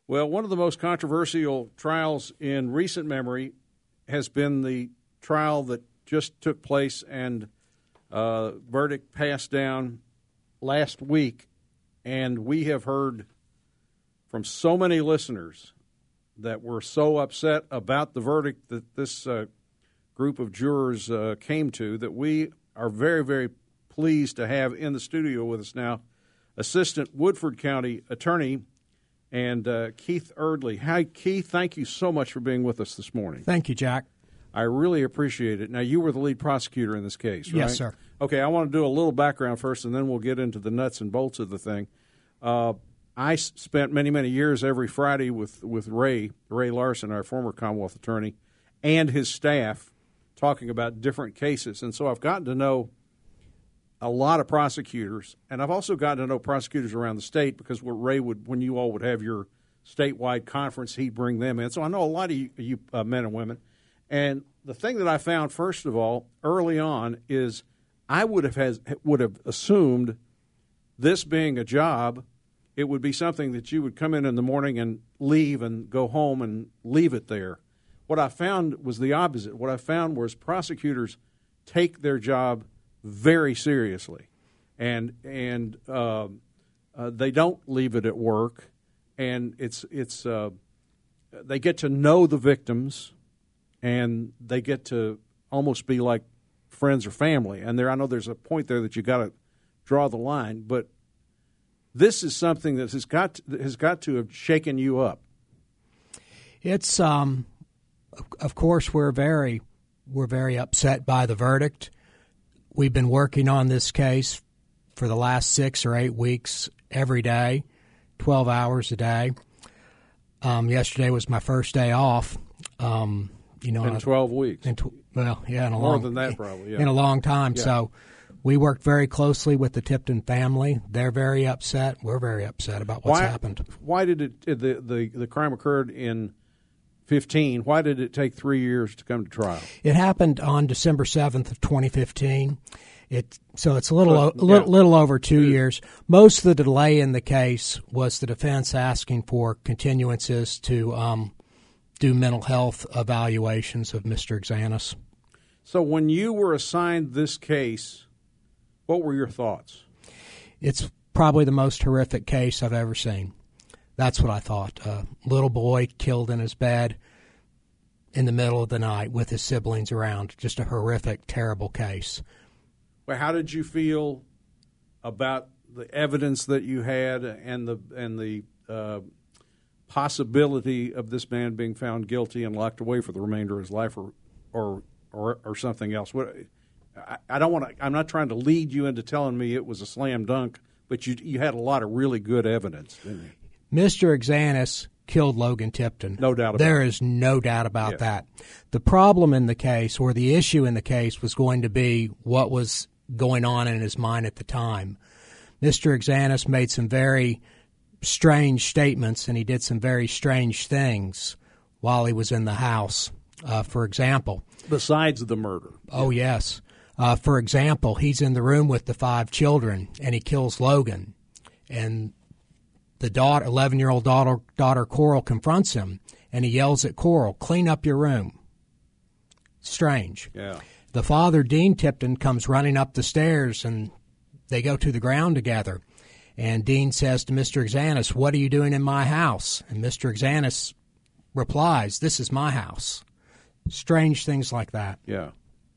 Well, one of the most controversial trials in recent memory has been the trial that just took place and verdict passed down last week. And we have heard from so many listeners that were so upset about the verdict that this group of jurors came to that we are very, very pleased to have in the studio with us now Assistant Woodford County Attorney and Keith Eardley. Hi, Keith. Thank you so much for being with us this morning. Thank you, Jack. I really appreciate it. Now, you were the lead prosecutor in this case, right? Yes, sir. Okay, I want to do a little background first, and then we'll get into the nuts and bolts of the thing. I spent many, many years every Friday with Ray Larson, our former Commonwealth attorney, and his staff talking about different cases. And so I've gotten to know a lot of prosecutors, and I've also gotten to know prosecutors around the state because what Ray would, when you all would have your statewide conference, he'd bring them in. So I know a lot of you men and women. And the thing that I found, first of all, early on, is I would have assumed this being a job, it would be something that you would come in the morning and leave and go home and leave it there. What I found was the opposite. What I found was prosecutors take their job very seriously, and they don't leave it at work, and it's they get to know the victims, and they get to almost be like friends or family. And I know there's a point there that you got to draw the line, but this is something that has got to have shaken you up. It's of course we're very upset by the verdict. We've been working on this case for the last 6 or 8 weeks every day, 12 hours a day. Yesterday was my first day off. In 12 weeks. In more than that, probably. Yeah. In a long time. Yeah. So we worked very closely with the Tipton family. They're very upset. We're very upset about what's happened. Why did the crime occurred in 2015? Why did it take 3 years to come to trial? It happened on December 7th of 2015. So it's a little over 2 years. Most of the delay in the case was the defense asking for continuances to do mental health evaluations of Mr. Exanis. So when you were assigned this case, what were your thoughts? It's probably the most horrific case I've ever seen. That's what I thought. A little boy killed in his bed in the middle of the night with his siblings around. Just a horrific, terrible case. Well, how did you feel about the evidence that you had and the possibility of this man being found guilty and locked away for the remainder of his life, or something else? I'm not trying to lead you into telling me it was a slam dunk, but you had a lot of really good evidence, didn't you? Mr. Exanis killed Logan Tipton. No doubt about it. There is no doubt about that. The problem in the case, or the issue in the case, was going to be what was going on in his mind at the time. Mr. Exanis made some very strange statements, and he did some very strange things while he was in the house. For example, besides the murder. Oh, yes. For example, he's in the room with the 5 children, and he kills Logan. And the 11-year-old daughter Coral confronts him, and he yells at Coral, "Clean up your room." Strange. Yeah. The father, Dean Tipton, comes running up the stairs, and they go to the ground together. And Dean says to Mr. Exanis, "What are you doing in my house?" And Mr. Exanis replies, "This is my house." Strange things like that. Yeah.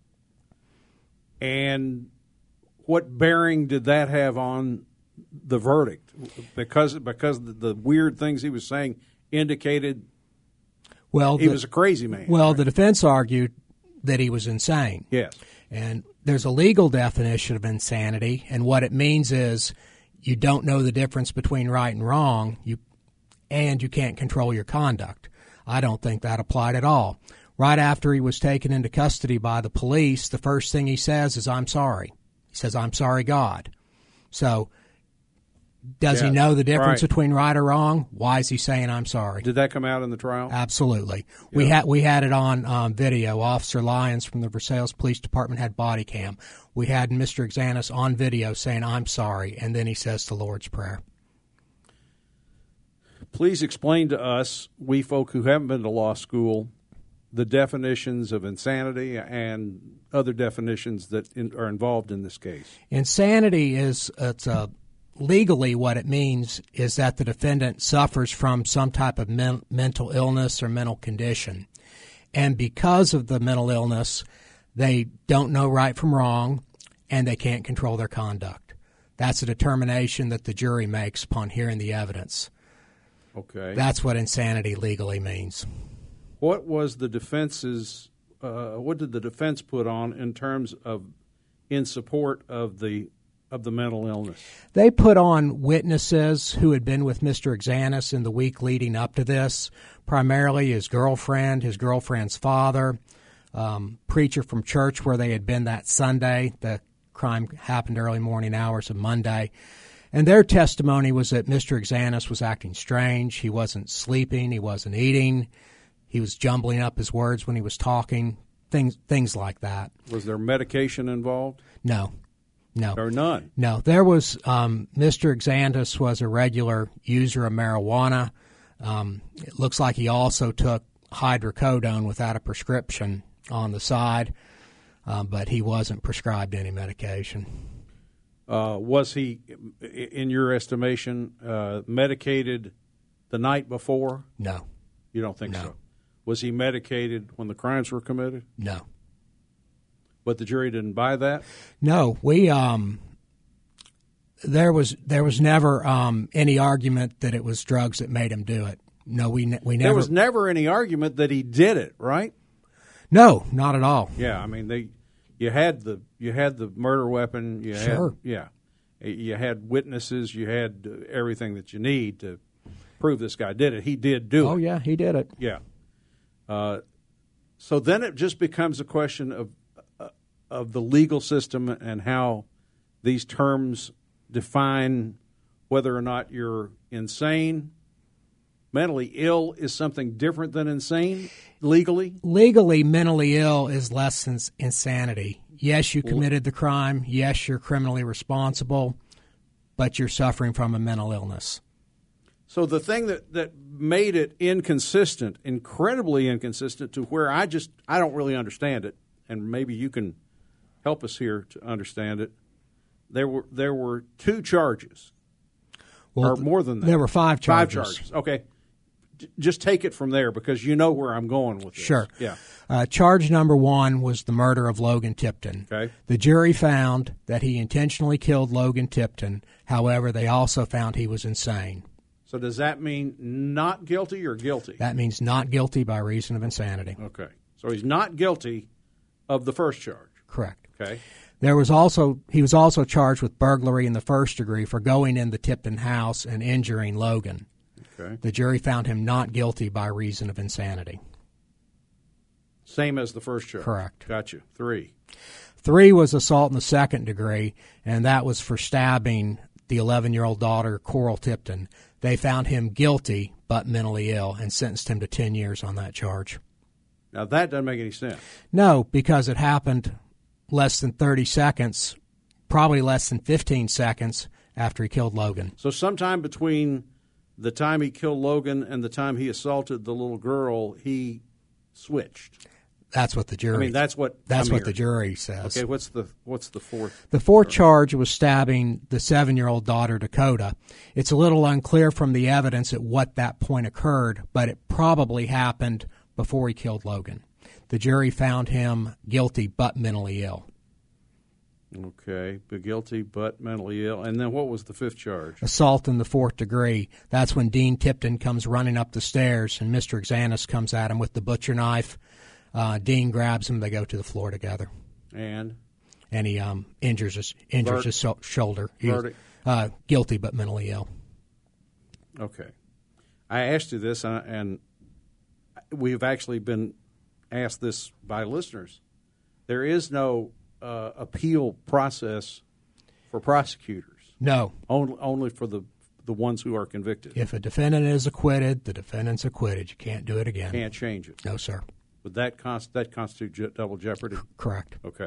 And what bearing did that have on the verdict? Because the weird things he was saying indicated he was a crazy man. Well, right? The defense argued that he was insane. Yes. And there's a legal definition of insanity, and what it means is you don't know the difference between right and wrong, and you can't control your conduct. I don't think that applied at all. Right after he was taken into custody by the police, the first thing he says is, "I'm sorry." He says, "I'm sorry, God." So does he know the difference between right or wrong? Why is he saying, "I'm sorry"? Did that come out in the trial? Absolutely. Yeah. We had it on video. Officer Lyons from the Versailles Police Department had body cam. We had Mr. Exanis on video saying, "I'm sorry," and then he says the Lord's Prayer. Please explain to us, we folk who haven't been to law school, the definitions of insanity and other definitions that are involved in this case. Insanity is legally what it means is that the defendant suffers from some type of mental illness or mental condition. And because of the mental illness, they don't know right from wrong, and they can't control their conduct. That's a determination that the jury makes upon hearing the evidence. Okay. That's what insanity legally means. What was the defense's? What did the defense put on in terms of in support of the mental illness? They put on witnesses who had been with Mr. Exanus in the week leading up to this, primarily his girlfriend, his girlfriend's father, preacher from church where they had been that Sunday. The crime happened early morning hours of Monday. And their testimony was that Mr. Exanus was acting strange. He wasn't sleeping. He wasn't eating. He was jumbling up his words when he was talking, things like that. Was there medication involved? No. Or none? No. There was Mr. Exanus was a regular user of marijuana. It looks like he also took hydrocodone without a prescription on the side, but he wasn't prescribed any medication. Was he, in your estimation, medicated the night before? No. You don't think so? Was he medicated when the crimes were committed? No. But the jury didn't buy that? No. We there was never any argument that it was drugs that made him do it. No, we never. There was never any argument that he did it, right? No, not at all. Yeah, I mean you had the murder weapon. Sure. You had witnesses. You had everything that you need to prove this guy did it. He did do it. Oh yeah, he did it. Yeah. So then it just becomes a question of the legal system and how these terms define whether or not you're insane. Mentally ill is something different than insane legally? Legally, mentally ill is less than insanity. Yes, you committed the crime. Yes, you're criminally responsible, but you're suffering from a mental illness. So the thing that made it inconsistent, incredibly inconsistent, to where I don't really understand it, and maybe you can help us here to understand it. There were two charges, or more than that. There were 5 charges. 5 charges. Okay. Just take it from there because you know where I'm going with this. Sure. Yeah. Charge number 1 was the murder of Logan Tipton. Okay. The jury found that he intentionally killed Logan Tipton. However, they also found he was insane. So does that mean not guilty or guilty? That means not guilty by reason of insanity. Okay. So he's not guilty of the first charge. Correct. Okay. He was also charged with burglary in the first degree for going in the Tipton house and injuring Logan. Okay. The jury found him not guilty by reason of insanity. Same as the first charge. Correct. Got you. 3 was assault in the second degree, and that was for stabbing the 11-year-old daughter, Coral Tipton. They found him guilty but mentally ill and sentenced him to 10 years on that charge. Now, that doesn't make any sense. No, because it happened less than 30 seconds, probably less than 15 seconds after he killed Logan. So sometime between the time he killed Logan and the time he assaulted the little girl, he switched. That's what the jury. I mean, that's what the jury says. Okay, what's the fourth? The fourth charge was stabbing the 7-year-old daughter, Dakota. It's a little unclear from the evidence at what that point occurred, but it probably happened before he killed Logan. The jury found him guilty but mentally ill. Okay, but guilty but mentally ill. And then what was the 5th charge? Assault in the 4th degree. That's when Dean Tipton comes running up the stairs and Mr. Exanus comes at him with the butcher knife. Dean grabs him. They go to the floor together. And he injures his shoulder. Verdict? Guilty but mentally ill. Okay. I asked you this, and we've actually been asked this by listeners. There is no appeal process for prosecutors. No. Only for the ones who are convicted. If a defendant is acquitted, the defendant's acquitted. You can't do it again. Can't change it. No, sir. Would that constitute double jeopardy? Correct. Okay.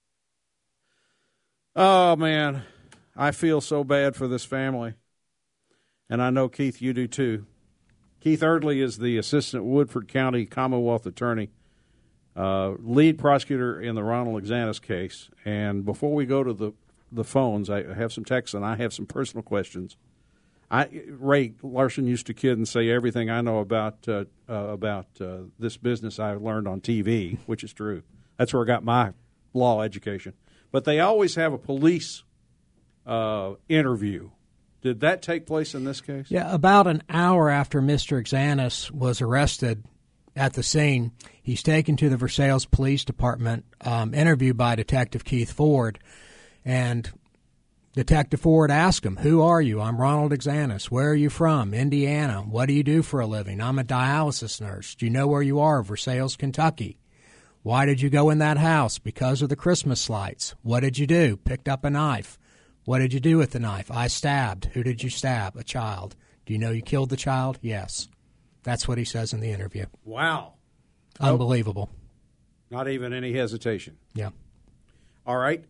Oh, man. I feel so bad for this family. And I know, Keith, you do too. Keith Eardley is the Assistant Woodford County Commonwealth Attorney, lead prosecutor in the Ronald Exanis case. And before we go to the phones, I have some texts and I have some personal questions. Ray Larson used to kid and say everything I know about this business I learned on TV, which is true. That's where I got my law education. But they always have a police interview. Did that take place in this case? Yeah, about an hour after Mr. Exanis was arrested at the scene, he's taken to the Versailles Police Department, interviewed by Detective Keith Ford. And Detective Ford asked him, "Who are you?" "I'm Ronald Exanis." "Where are you from?" "Indiana." "What do you do for a living?" "I'm a dialysis nurse." "Do you know where you are?" "Versailles, Kentucky." "Why did you go in that house?" "Because of the Christmas lights." "What did you do?" "Picked up a knife." "What did you do with the knife?" "I stabbed." "Who did you stab?" "A child." "Do you know you killed the child?" "Yes." That's what he says in the interview. Wow. Unbelievable. Not even any hesitation. Yeah. All right.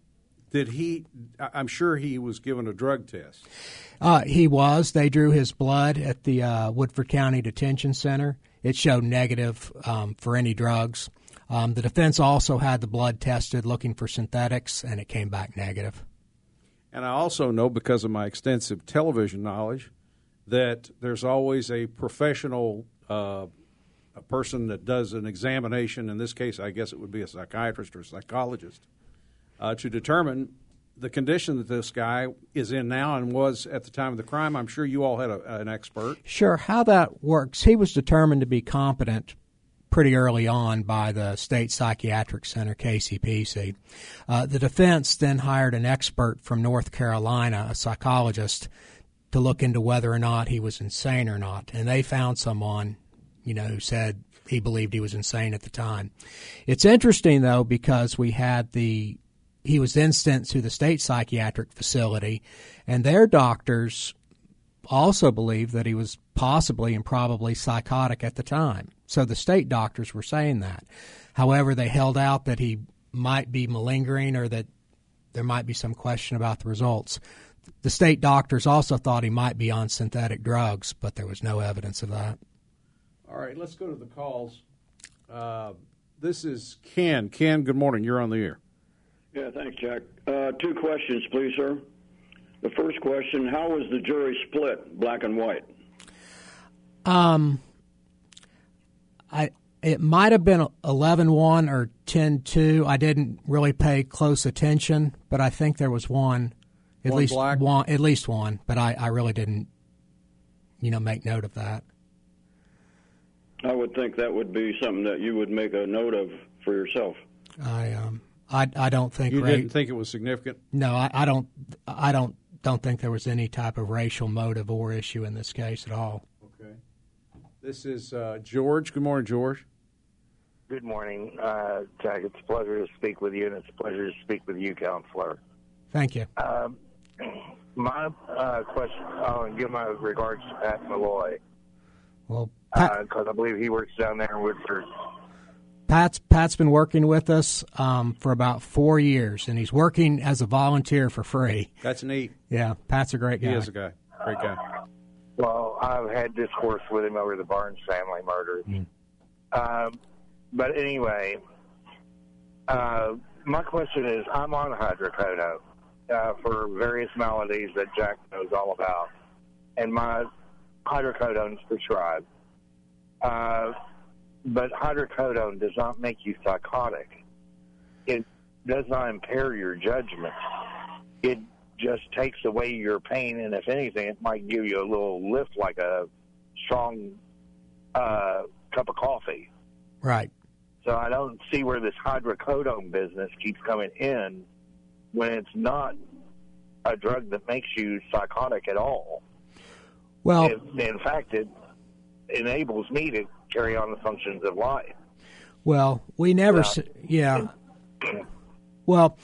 I'm sure he was given a drug test. He was. They drew his blood at the Woodford County Detention Center. It showed negative for any drugs. The defense also had the blood tested looking for synthetics, and it came back negative. And I also know, because of my extensive television knowledge, that there's always a professional a person that does an examination. In this case, I guess it would be a psychiatrist or a psychologist, to determine the condition that this guy is in now and was at the time of the crime. I'm sure you all had an expert. Sure. How that works, he was determined to be competent pretty early on by the State Psychiatric Center, KCPC. The defense then hired an expert from North Carolina, a psychologist, to look into whether or not he was insane or not. And they found someone, who said he believed he was insane at the time. It's interesting, though, because he was then sent to the state psychiatric facility, and their doctors also believed that he was possibly and probably psychotic at the time. So the state doctors were saying that. However, they held out that he might be malingering or that there might be some question about the results. The state doctors also thought he might be on synthetic drugs, but there was no evidence of that. All right, let's go to the calls. This is Ken. Ken, good morning. You're on the air. Yeah, thanks, Jack. 2 questions, please, sir. The first question, how was the jury split, black and white? It might have been 11-1 or 10-2. I didn't really pay close attention, but I think there was one. At least one, but I really didn't, make note of that. I would think that would be something that you would make a note of for yourself. I don't think you didn't think it was significant. No, I don't think there was any type of racial motive or issue in this case at all. Okay. This is George. Good morning, George. Good morning, Jack. It's a pleasure to speak with you, and it's a pleasure to speak with you, Counselor. Thank you. My question, I'll give my regards to Pat Malloy. Well, because I believe he works down there in Woodford. Pat's been working with us for about 4 years, and he's working as a volunteer for free. That's neat. Yeah, Pat's a great guy. He is a guy. Great guy. Well, I've had discourse with him over the Barnes family murders. But anyway, my question is, I'm on hydrocodone for various maladies that Jack knows all about, and my hydrocodone is prescribed. But hydrocodone does not make you psychotic. It does not impair your judgment. It just takes away your pain, and if anything, it might give you a little lift like a strong cup of coffee. Right. So I don't see where this hydrocodone business keeps coming in when it's not a drug that makes you psychotic at all. Well, in fact, it enables me to carry on the functions of life. Well, we never, Well,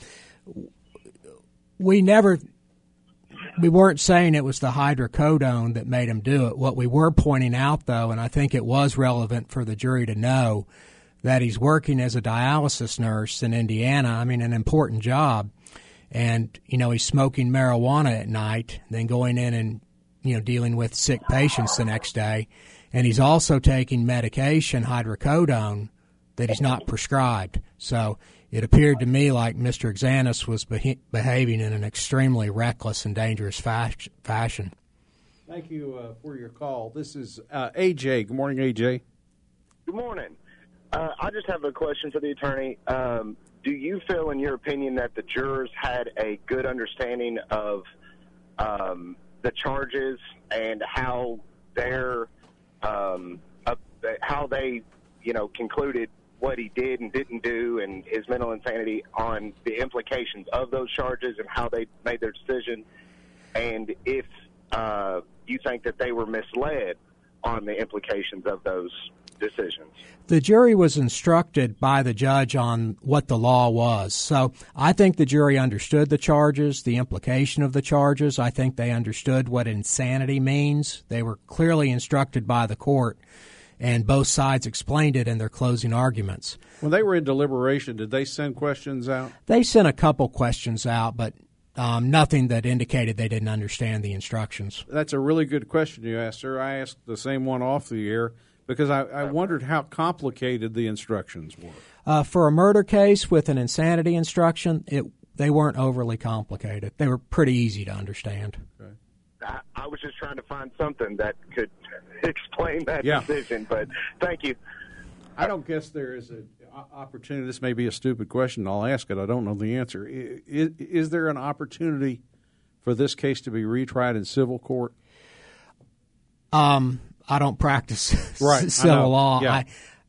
we weren't saying it was the hydrocodone that made him do it. What we were pointing out, though, and I think it was relevant for the jury to know, that he's working as a dialysis nurse in Indiana. I mean, an important job. And, he's smoking marijuana at night, then going in and, dealing with sick patients the next day. And he's also taking medication, hydrocodone, that he's not prescribed. So it appeared to me like Mr. Exantis was behaving in an extremely reckless and dangerous fashion. Thank you for your call. This is AJ. Good morning, AJ. Good morning. I just have a question for the attorney. Do you feel, in your opinion, that the jurors had a good understanding of the charges and how they concluded what he did and didn't do and his mental insanity on the implications of those charges and how they made their decision? And if you think that they were misled on the implications of those decisions? The jury was instructed by the judge on what the law was. So I think the jury understood the charges, the implication of the charges. I think they understood what insanity means. They were clearly instructed by the court, and both sides explained it in their closing arguments. When they were in deliberation, did they send questions out? They sent a couple questions out, but nothing that indicated they didn't understand the instructions. That's a really good question you asked, sir. I asked the same one off the air because I wondered how complicated the instructions were. For a murder case with an insanity instruction, they weren't overly complicated. They were pretty easy to understand. Okay. I was just trying to find something that could explain that decision, but thank you. I don't guess there is an opportunity. This may be a stupid question. I'll ask it. I don't know the answer. Is there an opportunity for this case to be retried in civil court? I don't practice right. civil law. Yeah.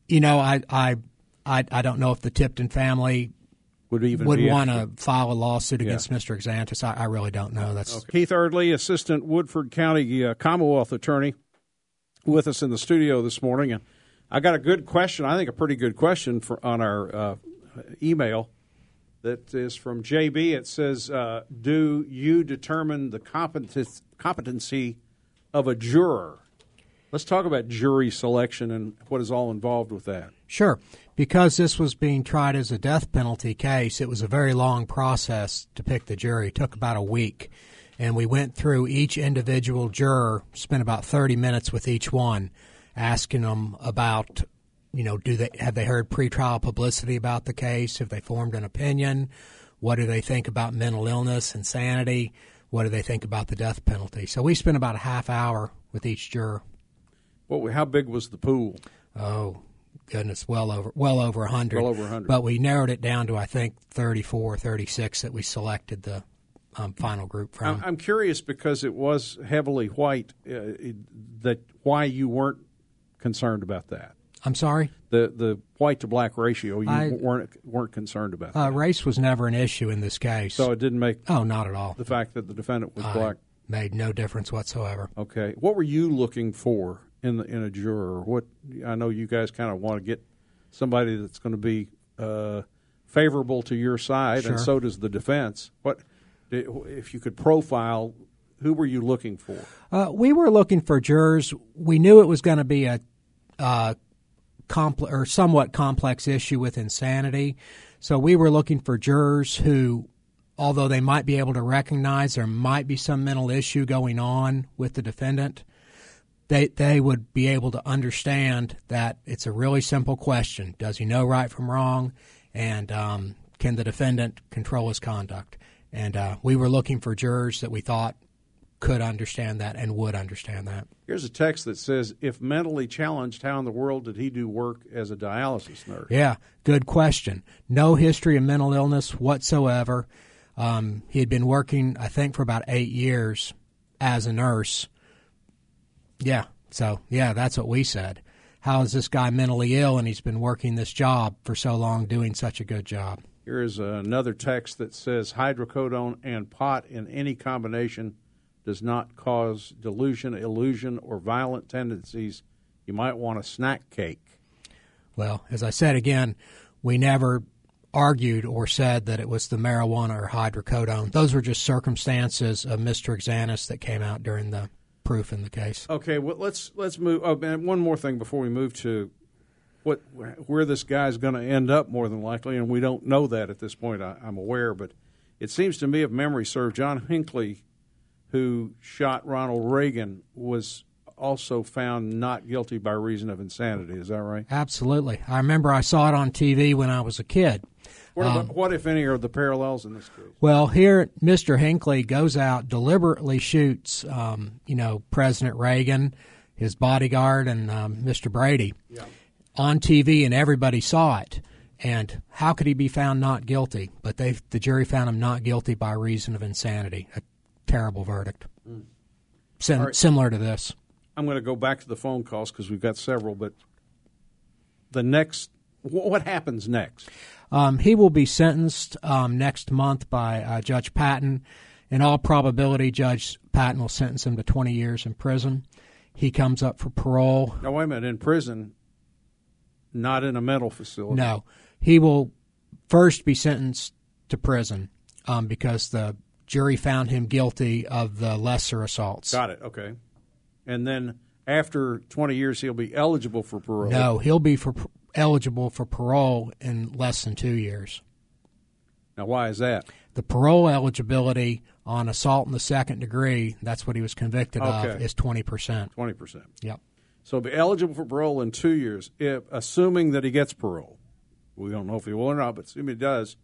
I don't know if the Tipton family would want to file a lawsuit against Mr. Exantis. I really don't know. That's okay. Keith Erdley, Assistant Woodford County Commonwealth Attorney, with us in the studio this morning. And I got a good question, I think a pretty good question on our email that is from JB. It says, do you determine the competency of a juror? Let's talk about jury selection and what is all involved with that. Sure. Because this was being tried as a death penalty case, it was a very long process to pick the jury. It took about a week. And we went through each individual juror, spent about 30 minutes with each one, asking them about, have they heard pretrial publicity about the case? Have they formed an opinion? What do they think about mental illness, insanity? What do they think about the death penalty? So we spent about a half hour with each juror. How big was the pool? Oh, goodness, well over 100. Well over 100. But we narrowed it down to, I think, 34 or 36 that we selected the final group from. I'm curious because it was heavily white, why you weren't concerned about that. I'm sorry? The white to black ratio, you weren't concerned about that. Race was never an issue in this case. So it didn't make... Oh, not at all. The fact that the defendant was black... Made no difference whatsoever. Okay. What were you looking for in a juror? I know you guys kind of want to get somebody that's going to be favorable to your side, sure. And so does the defense. If you could profile, who were you looking for? We were looking for jurors. We knew it was going to be a somewhat complex issue with insanity, so we were looking for jurors who, although they might be able to recognize there might be some mental issue going on with the defendant, they would be able to understand that it's a really simple question. Does he know right from wrong? And can the defendant control his conduct? And we were looking for jurors that we thought could understand that and would understand that. Here's a text that says, if mentally challenged, how in the world did he do work as a dialysis nurse? Yeah, good question. No history of mental illness whatsoever. He had been working, I think, for about 8 years as a nurse. Yeah, so, that's what we said. How is this guy mentally ill and he's been working this job for so long, doing such a good job? Here is another text that says, hydrocodone and pot in any combination does not cause delusion, illusion, or violent tendencies. You might want a snack cake. Well, as I said again, we never argued or said that it was the marijuana or hydrocodone. Those were just circumstances of Mr. Exantis that came out during the proof in the case. Okay, well, let's move. Oh, and one more thing before we move to where this guy's going to end up, more than likely, and we don't know that at this point, I'm aware, but it seems to me, if memory serves, John Hinckley, who shot Ronald Reagan, was also found not guilty by reason of insanity. Is that right? Absolutely. I remember I saw it on TV when I was a kid. What, if any, are the parallels in this case? Well, here Mr. Hinckley goes out, deliberately shoots, President Reagan, his bodyguard, and Mr. Brady on TV, and everybody saw it. And how could he be found not guilty? But the jury found him not guilty by reason of insanity. A terrible verdict. Right. Similar to this. I'm going to go back to the phone calls because we've got several, but what happens next? He will be sentenced next month by Judge Patton. In all probability, Judge Patton will sentence him to 20 years in prison. He comes up for parole. Now, wait a minute. In prison, not in a mental facility? No. He will first be sentenced to prison because the jury found him guilty of the lesser assaults. Got it. Okay. And then after 20 years, he'll be eligible for parole? No, he'll be eligible for parole in less than 2 years. Now, why is that? The parole eligibility on assault in the second degree, that's what he was convicted of, is 20%. 20%. Yep. So he'll be eligible for parole in 2 years, assuming that he gets parole. We don't know if he will or not, but assuming he does,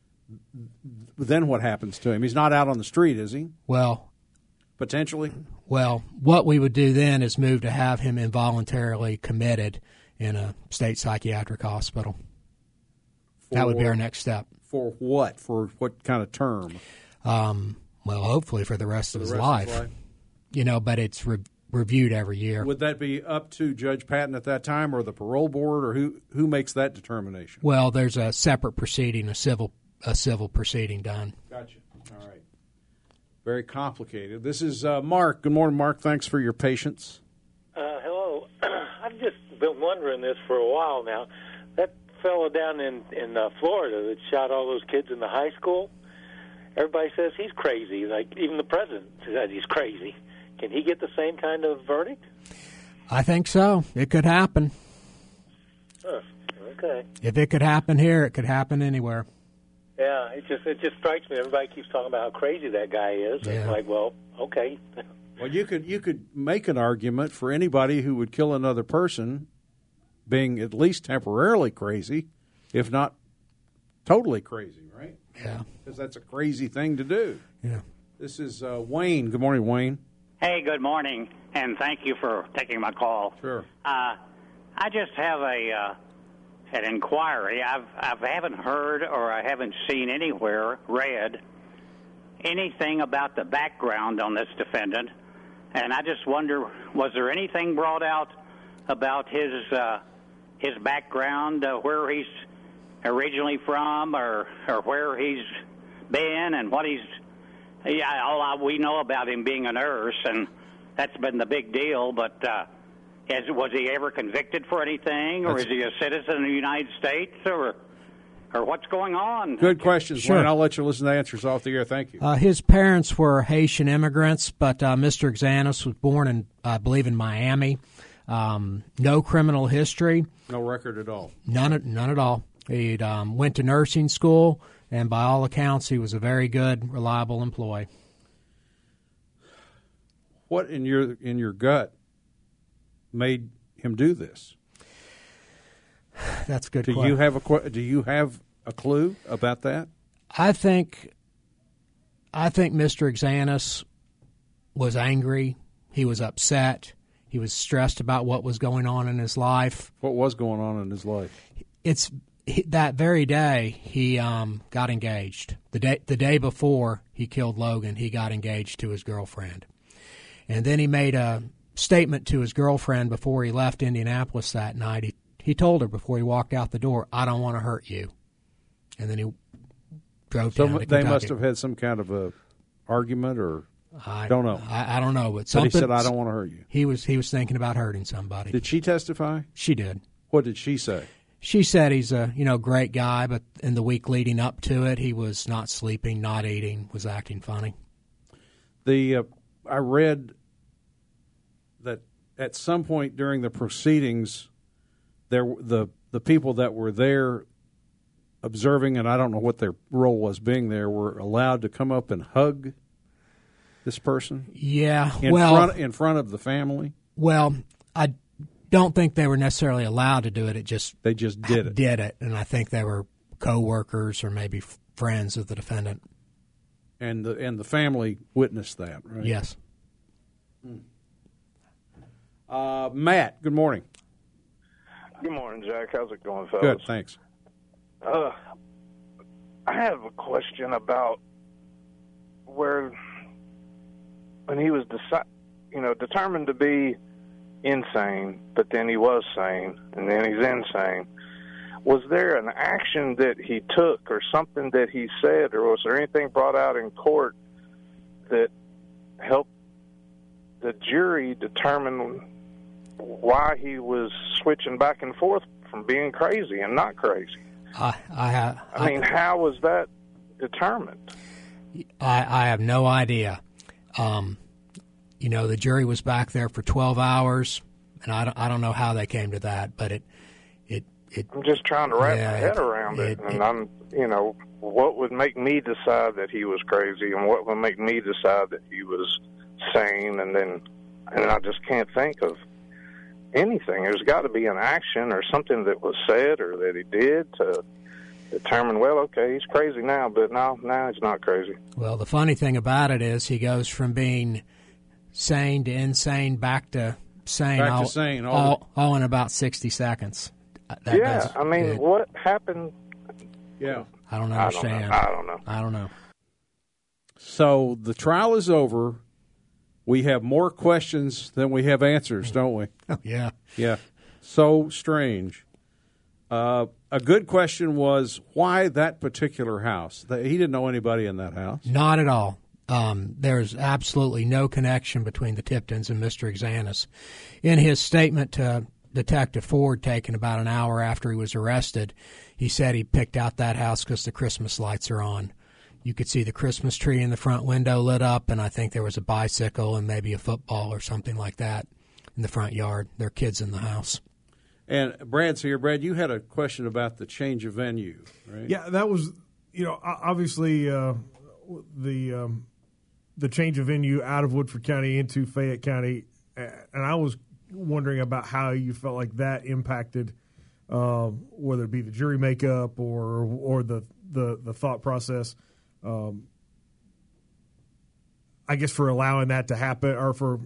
then what happens to him? He's not out on the street, is he? Well, potentially? Well, what we would do then is move to have him involuntarily committed in a state psychiatric hospital. That would be our next step. For what? For what kind of term? Well, hopefully for the rest of his life. But it's reviewed every year. Would that be up to Judge Patton at that time or the parole board, or who makes that determination? Well, there's a separate proceeding, a civil proceeding done. Gotcha. All right. Very complicated. This is Mark. Good morning, Mark. Thanks for your patience. Hello. I've just been wondering this for a while now. That fellow down in Florida that shot all those kids in the high school, everybody says he's crazy. Like, even the president says he's crazy. Can he get the same kind of verdict? I think so. It could happen. Huh. Okay. If it could happen here, it could happen anywhere. Yeah, it just strikes me. Everybody keeps talking about how crazy that guy is. Yeah. It's like, well, okay. Well, you could make an argument for anybody who would kill another person being at least temporarily crazy, if not totally crazy, right? Yeah. Because that's a crazy thing to do. Yeah. This is Wayne. Good morning, Wayne. Hey, good morning, and thank you for taking my call. Sure. I just have an inquiry. I haven't heard or I haven't seen anywhere, read, anything about the background on this defendant, and I just wonder, was there anything brought out about his background, where he's originally from, or where he's been, and what he's... Yeah, we know about him being a nurse, and that's been the big deal, but was he ever convicted for anything, or is he a citizen of the United States, or what's going on? Good questions, sure. Wayne. I'll let you listen to answers off the air. Thank you. His parents were Haitian immigrants, but Mr. Xanis was born in, I believe, in Miami. No criminal history. No record at all. None at all. He went to nursing school, and by all accounts, he was a very good, reliable employee. What in your gut made him do this? That's a good. Do you have a clue about that? I think Mr. Xanis was angry. He was upset. He was stressed about what was going on in his life. What was going on in his life? That very day, he got engaged. The day before he killed Logan, he got engaged to his girlfriend. And then he made a statement to his girlfriend before he left Indianapolis that night. He told her before he walked out the door, "I don't want to hurt you." And then he drove down to Kentucky. They must have had some kind of a argument, or I don't know. I don't know, but he said, "I don't want to hurt you." He was thinking about hurting somebody. Did she testify? She did. What did she say? She said he's a great guy, but in the week leading up to it, he was not sleeping, not eating, was acting funny. I read that at some point during the proceedings, the people that were there observing, and I don't know what their role was being there, were allowed to come up and hug this person. Yeah, in front of the family. Well, I don't think they were necessarily allowed to do it. They just did it. Did it, and I think they were co-workers or maybe friends of the defendant. And the family witnessed that, right? Yes. Matt, good morning. Good morning, Jack. How's it going, fellas? Good, thanks. I have a question about when he was determined to be insane, but then he was sane, and then he's insane. Was there an action that he took or something that he said, or was there anything brought out in court that helped the jury determine why he was switching back and forth from being crazy and not crazy? I mean, how was that determined? I have no idea. The jury was back there for 12 hours, and I don't know how they came to that, but I'm just trying to wrap my head around it, and what would make me decide that he was crazy, and what would make me decide that he was sane, and I just can't think of anything. There's got to be an action or something that was said or that he did to determine, well, okay, he's crazy now, but now he's not crazy. Well, the funny thing about it is he goes from being sane to insane back to sane, all in about 60 seconds. What happened? Yeah. I don't understand. I don't know. So the trial is over. We have more questions than we have answers, don't we? Oh, yeah. Yeah. So strange. A good question was, why that particular house? He didn't know anybody in that house. Not at all. There's absolutely no connection between the Tiptons and Mr. Exanis. In his statement to Detective Ford, taken about an hour after he was arrested, he said he picked out that house because the Christmas lights are on. You could see the Christmas tree in the front window lit up, and I think there was a bicycle and maybe a football or something like that in the front yard. There are kids in the house. And Brad's here. Brad, you had a question about the change of venue, right? Yeah, that was, obviously the change of venue out of Woodford County into Fayette County, and I was wondering about how you felt like that impacted, whether it be the jury makeup or the thought process. I guess for allowing that to happen, or for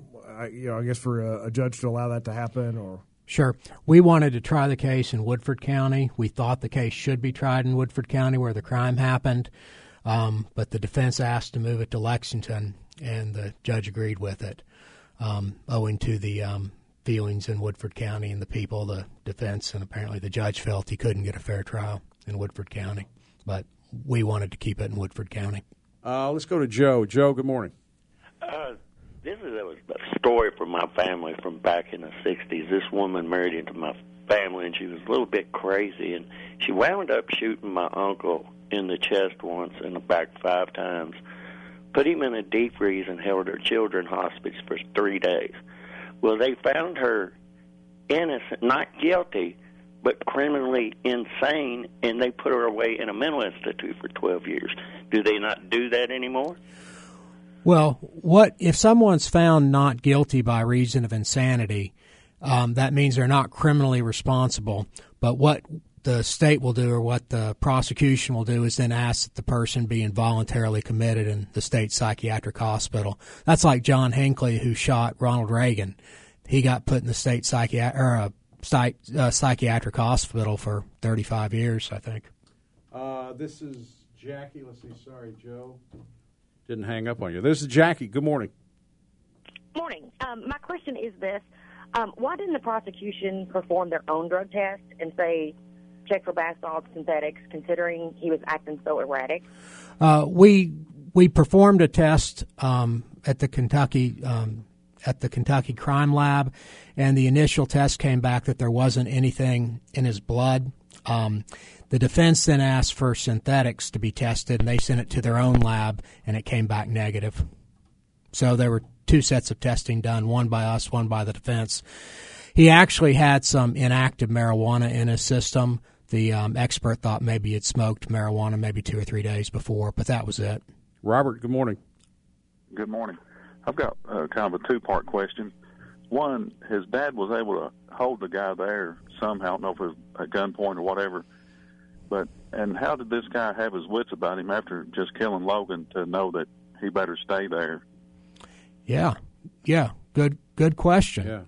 a judge to allow that to happen, or. Sure. We wanted to try the case in Woodford County. We thought the case should be tried in Woodford County where the crime happened, but the defense asked to move it to Lexington, and the judge agreed with it, owing to the feelings in Woodford County and the people, the defense, and apparently the judge felt he couldn't get a fair trial in Woodford County. But we wanted to keep it in Woodford County. Let's go to Joe. Joe, good morning. This is a story from my family from back in the 60s. This woman married into my family, and she was a little bit crazy, and she wound up shooting my uncle in the chest once and the back 5 times, put him in a deep freeze, and held her children hostage for 3 days. Well, they found her innocent, not guilty, but criminally insane, and they put her away in a mental institute for 12 years. Do they not do that anymore? Well, what if someone's found not guilty by reason of insanity, that means they're not criminally responsible. But what the state will do, or what the prosecution will do, is then ask that the person be involuntarily committed in the state psychiatric hospital. That's like John Hinckley, who shot Ronald Reagan. He got put in the state psychiatric hospital for 35 years, I think. This is Jackie. Let's see. Sorry, Joe. Didn't hang up on you. This is Jackie. Good morning. Morning. My question is this. Why didn't the prosecution perform their own drug test and say, check for bath salts, synthetics, considering he was acting so erratic? We performed a test at the Kentucky Crime Lab, and the initial test came back that there wasn't anything in his blood. The defense then asked for synthetics to be tested, and they sent it to their own lab, and it came back negative. So there were 2 sets of testing done, one by us, one by the defense. He actually had some inactive marijuana in his system. The expert thought maybe he'd smoked marijuana maybe 2 or 3 days before, but that was it. Robert, good morning. Good morning. I've got kind of a 2-part question. one, his dad was able to hold the guy there somehow. I don't know if it was at gunpoint or whatever. And how did this guy have his wits about him after just killing Logan to know that he better stay there? Yeah. Good question. Yeah.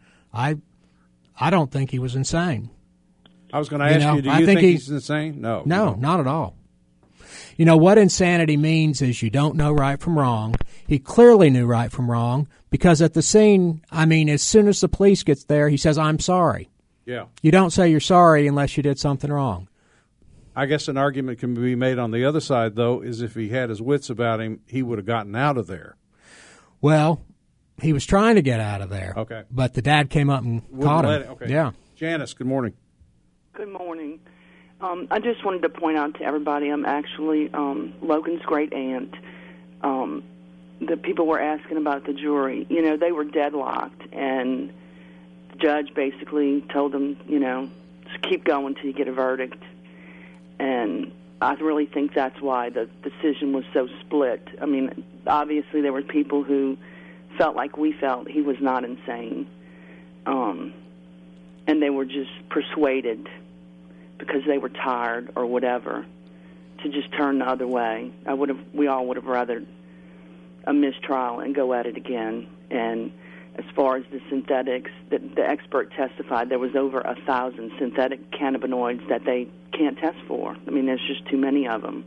I don't think he was insane. I was going to ask you, do you think he's insane? No. No, not at all. You know, what insanity means is you don't know right from wrong. He clearly knew right from wrong because at the scene, I mean, as soon as the police gets there, he says, "I'm sorry." Yeah. You don't say you're sorry unless you did something wrong. I guess an argument can be made on the other side, though, is if he had his wits about him, he would have gotten out of there. Well, he was trying to get out of there. Okay. But the dad came up and caught him. Okay. Yeah. Janice, good morning. Good morning. I just wanted to point out to everybody I'm actually Logan's great aunt. The people were asking about the jury. You know, they were deadlocked, and the judge basically told them, you know, just keep going until you get a verdict. And I really think that's why the decision was so split. I mean, obviously there were people who felt like we felt he was not insane. And they were just persuaded because they were tired or whatever to just turn the other way. We all would have rather a mistrial and go at it again. And as far as the synthetics, the expert testified there was over 1,000 synthetic cannabinoids that they can't test for. I mean, there's just too many of them.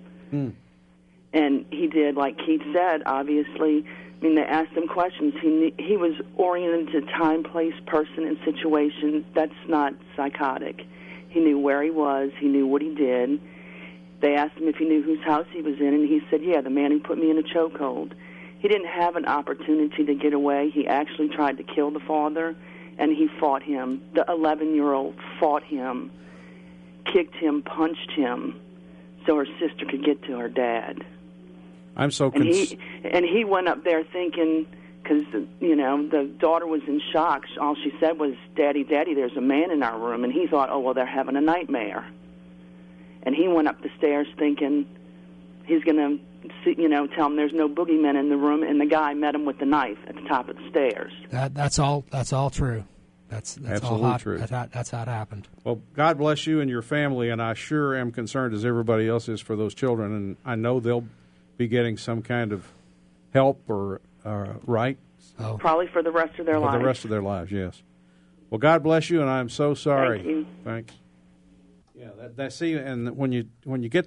And he did, like Keith said, obviously. I mean, they asked him questions. He was oriented to time, place, person, and situation. That's not psychotic. He knew where he was. He knew what he did. They asked him if he knew whose house he was in, and he said, yeah, the man who put me in a chokehold. He didn't have an opportunity to get away. He actually tried to kill the father, and he fought him. The 11-year-old fought him, kicked him, punched him, so her sister could get to her dad. I'm so and he went up there thinking, because, you know, the daughter was in shock. All she said was, Daddy, Daddy, there's a man in our room. And he thought, oh, well, they're having a nightmare. And he went up the stairs thinking he's going to, you know, tell him there's no boogeyman in the room. And the guy met him with the knife at the top of the stairs. That's all true. That's absolutely all true. That's how it happened. Well, God bless you and your family, and I sure am concerned as everybody else is for those children. And I know they'll be getting some kind of help or right? Probably for the rest of their lives. For the rest of their lives, yes. Well, God bless you, and I'm so sorry. Thank you. Thanks. Yeah, see, and when you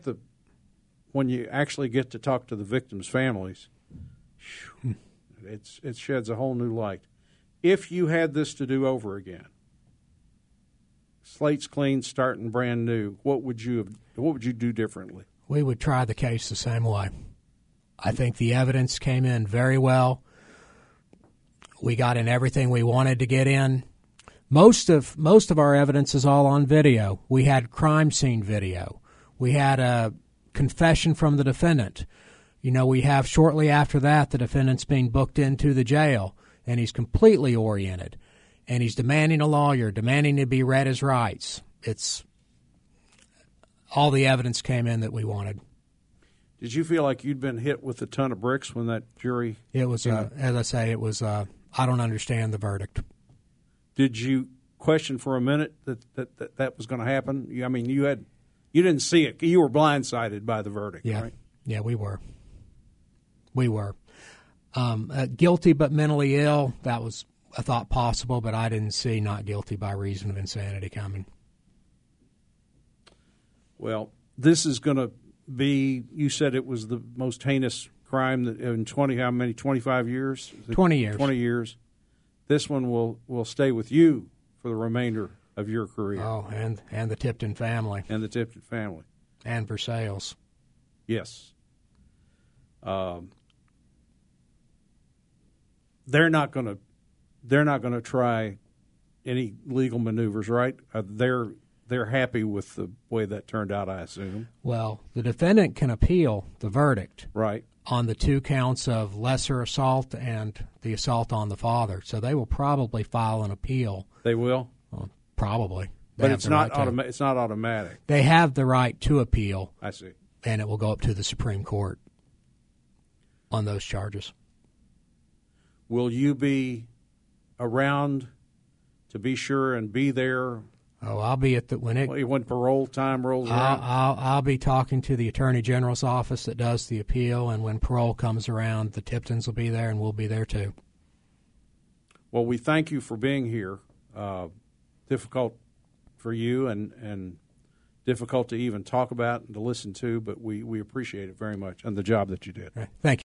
actually get to talk to the victims' families, it sheds a whole new light. If you had this to do over again, slate's clean, starting brand new, what would you do differently? We would try the case the same way. I think the evidence came in very well. We got in everything we wanted to get in. Most of our evidence is all on video. We had crime scene video. We had a confession from the defendant. You know, we have shortly after that the defendant's being booked into the jail, and he's completely oriented, and he's demanding a lawyer, demanding to be read his rights. It's all the evidence came in that we wanted. Did you feel like you'd been hit with a ton of bricks when that jury? It was, as I say, it was. I don't understand the verdict. Did you question for a minute that was going to happen? I mean, you didn't see it. You were blindsided by the verdict, right? Yeah, we were. We were guilty but mentally ill. That was a thought possible, but I didn't see not guilty by reason of insanity coming. Well, this is going to be, you said it was the most heinous crime that in 25 years? 20 years. 20 years. This one will stay with you for the remainder of your career. Oh, and the Tipton family. And the Tipton family. And Versailles. Yes. They're not going to try any legal maneuvers, right? They're happy with the way that turned out, I assume. Well, the defendant can appeal the verdict, right, on the 2 counts of lesser assault and the assault on the father. So they will probably file an appeal. They will? Well, probably. But it's not it's not automatic. They have the right to appeal. I see. And it will go up to the Supreme Court on those charges. Will you be around to be sure and be there. Oh, I'll be at when parole time rolls around. I'll be talking to the Attorney General's office that does the appeal, and when parole comes around, the Tiptons will be there, and we'll be there too. Well, we thank you for being here. Difficult for you and difficult to even talk about and to listen to, but we appreciate it very much and the job that you did. Right. Thank you.